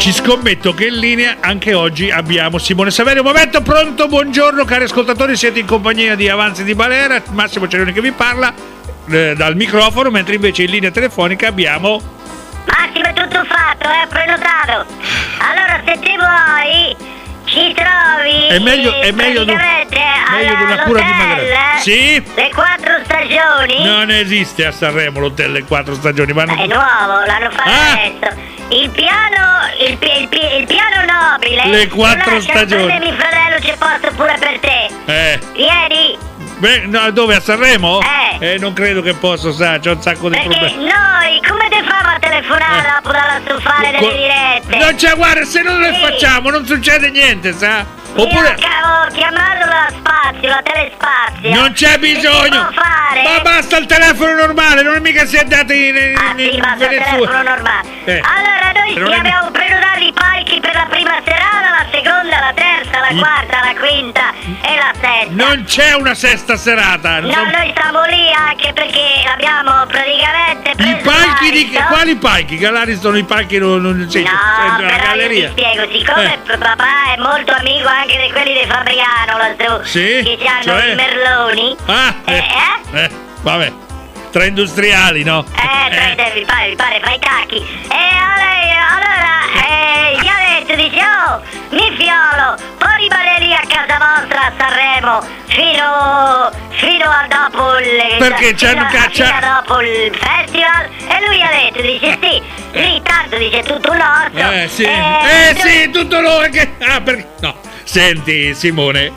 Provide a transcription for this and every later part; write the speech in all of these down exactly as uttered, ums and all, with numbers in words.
ci scommetto che in linea anche oggi abbiamo Simone Saverio. Momento, pronto, buongiorno cari ascoltatori, siete in compagnia di Avanzi di Balera, Massimo Cerioni che vi parla eh, dal microfono, mentre invece in linea telefonica abbiamo... Massimo, è tutto fatto, è prenotato. Allora, se ti vuoi, ci trovi. È meglio, è meglio, di, meglio di una cura dimagrante. Sì? Le quattro stagioni. Non esiste a Sanremo l'hotel Le quattro stagioni. Ma non... È nuovo, l'hanno fatto ah! adesso. Il piano, il, pi, il, pi, il piano nobile. Le quattro stagioni. Mio fratello, c'è posto pure per te. Eh. Vieni. Beh, no, dove? A Sanremo? Eh. Eh, non credo che posso, sa, c'ho un sacco di Perché problemi. noi, come te famo a telefonare Eh. dopo dalla stufare delle dirette? Non c'è, guarda, se non le Sì. facciamo non succede niente, sa? Oppure... Io ho chiamato la spazio, la telespazio. Non c'è bisogno. Fare? Ma basta il telefono normale, non è mica si è dato in, in, Ah sì, basta il telefono normale. Eh. Allora noi Non ti è... abbiamo prenotato i palchi per la prima serata, la seconda, la terza, la I... quarta, la quinta e la sesta. Non c'è una sesta serata. No, non... noi stiamo lì anche perché abbiamo praticamente preso I palchi di l'Ariston. Quali palchi? Che all'Ariston i palchi non, non c'è. No, c'è però galleria. io ti spiego, siccome Eh. papà è molto amico anche di quelli di Fabriano, lo so, Sì? che hanno Cioè? i merloni. Ah, Eh, eh? eh, vabbè. Tra industriali, no? Eh, prende, mi pare, mi pare, fai cacchi. E allora, allora eh, gli ha detto, dice, oh, mi fiolo, puoi rimanere lì a casa vostra a Sanremo fino, fino a dopo il... Perché fino c'hanno a- caccia- fino a dopo il festival. E lui ha detto, dice, sì, lì tanto, dice, tutto nostro. Eh, sì. Eh, Eh, tu- sì, tutto loro che... Ah, perché... No. Senti, Simone,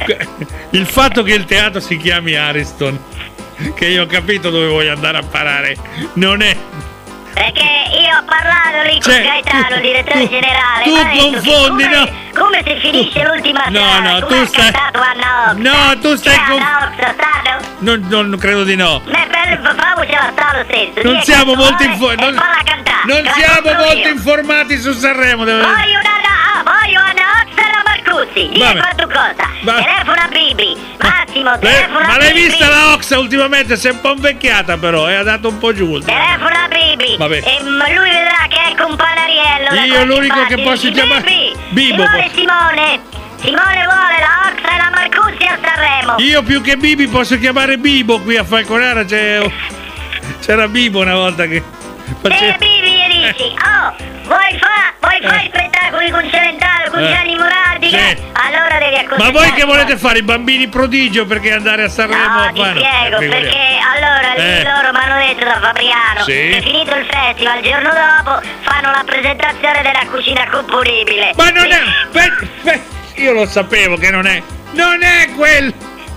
il fatto che il teatro si chiami Ariston, che io ho capito dove voglio andare a parare, non è... Perché io ho parlato lì con Cioè, Gaetano, tu- direttore tu- generale. tu mi ha detto confondi, che come, no? come si finisce Tu- l'ultima no, serata? no, come tu ha stai- cantato Anna Oxa? No, tu stai Chi è con- Anna Oxa, stato? Non, non credo di no. Ma è bello, famocela sta lo stesso. Non Dì siamo che molto vuole info- e non- falla cantare. Non che la siamo compro molto io. informati su Sanremo. Devo... Voglio una ah, voglio Anna Oxa e la Marcuzzi. Dì Vabbè. quanto cosa. Va- Telefono a Bibi. Massimo, Lei- telefono a ma l'hai Bibi. vista la Oxa ultimamente? Si è un po' invecchiata però, e ha dato un po' giù. Telefono a Bibi. Vabbè. E m- lui vedrà che è con Panariello. da Io qualche l'unico parte. che posso Dici, chiamare- Bibi, Bibo Simone, posso- Simone. Simone vuole la Oxa e la Marcuzzi a Sanremo. Io più che Bibi posso chiamare Bibo qui a Falconara. C'è... C'era Bibo una volta che E faceva... Bibi gli dici, oh, vuoi fare vuoi fa Eh. spettacoli con Celentano, con Eh. Gianni Morandi? Sì. Allora devi accontentare. Ma voi che volete fare? I bambini prodigio perché andare a Sanremo No, a ti fare? spiego, Eh, figuriamo. perché allora lì Eh. loro mi hanno detto da Fabriano Sì. che finito il festival, il giorno dopo fanno la presentazione della cucina componibile. Ma non è... beh, beh, io lo sapevo che non è... Non è quel...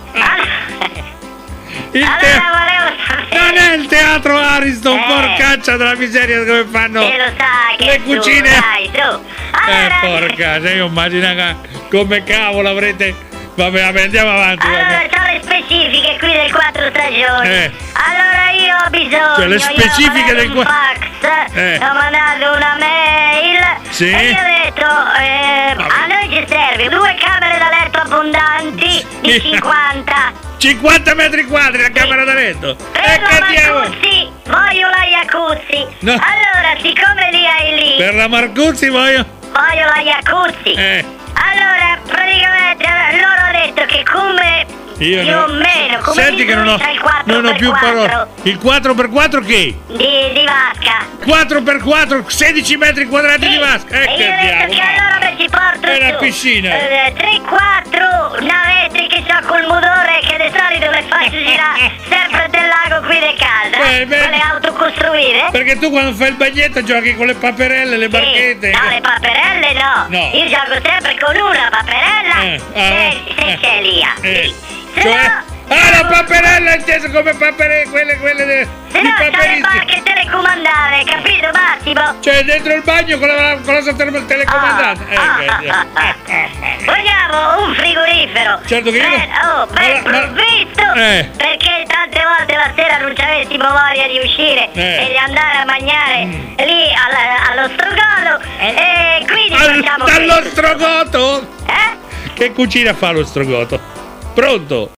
Allora, Il allora te- volevo sapere. Non è il teatro Ariston, Eh. porcaccia della miseria come fanno Te lo sai che le tu, cucine. dai, tu. Eh, Allora, porca, se io immagino che come cavolo avrete... Vabbè, vabbè, andiamo avanti. allora vabbè. c'ho le specifiche qui del quattro stagioni. Eh. Allora io ho bisogno. Cioè, le specifiche io ho del mandato qua- un fax, Eh. ho mandato una mail. Sì. E io ho detto, eh, a noi ci serve due camere da letto abbondanti di Sì. cinquanta. cinquanta metri quadri la camera da letto. Per E la che diavolo? Marcuzzi, voglio la Iacuzzi. No. Allora, siccome li hai lì, Per la Marcuzzi voglio... voglio la Iacuzzi. Eh, Allora, praticamente eh, loro hanno detto che come io più no. o meno, come Senti che non ho, il quattro non ho per più quattro parole. Il quattro per quattro che? di, di vasca. quattro per quattro, sedici metri quadrati Sì, di vasca. Eh, e che io ho detto diavolo. che allora mi ci porto È una su, piscina. eh, tre quattro navetti che ho col motore che di solito le faccio girare sempre del lago qui di casa, Beh, beh. quelle auto costruite. Perché tu quando fai il bagnetto giochi con le paperelle, le Sì, barchette. no, le paperelle no. No. Io gioco sempre con una paperella Eh, ah, se, se eh, c'è Lia. eh. Sì. Se Cioè... no, Ah, la paperella inteso come paperelle, quelle, quelle de, se i no c'è le paperisti. barche telecomandate, capito Massimo? Cioè dentro il bagno con la, con la sotterra- telecomandata. Ah, Eh, ah, che ah, diavolo. ah, ah. Ah, mamma mia. Vogliamo un frigorifero. Certo che io- Ben, oh, ben Ma la- ma- provvisto. Eh. Perché tante volte la sera non ci avessimo voglia di uscire Eh. e di andare a mangiare lì alla- allo strogono. Al- E quindi Al- facciamo dallo questo. strogoto? Eh? Che cucina fa lo strogoto? Pronto?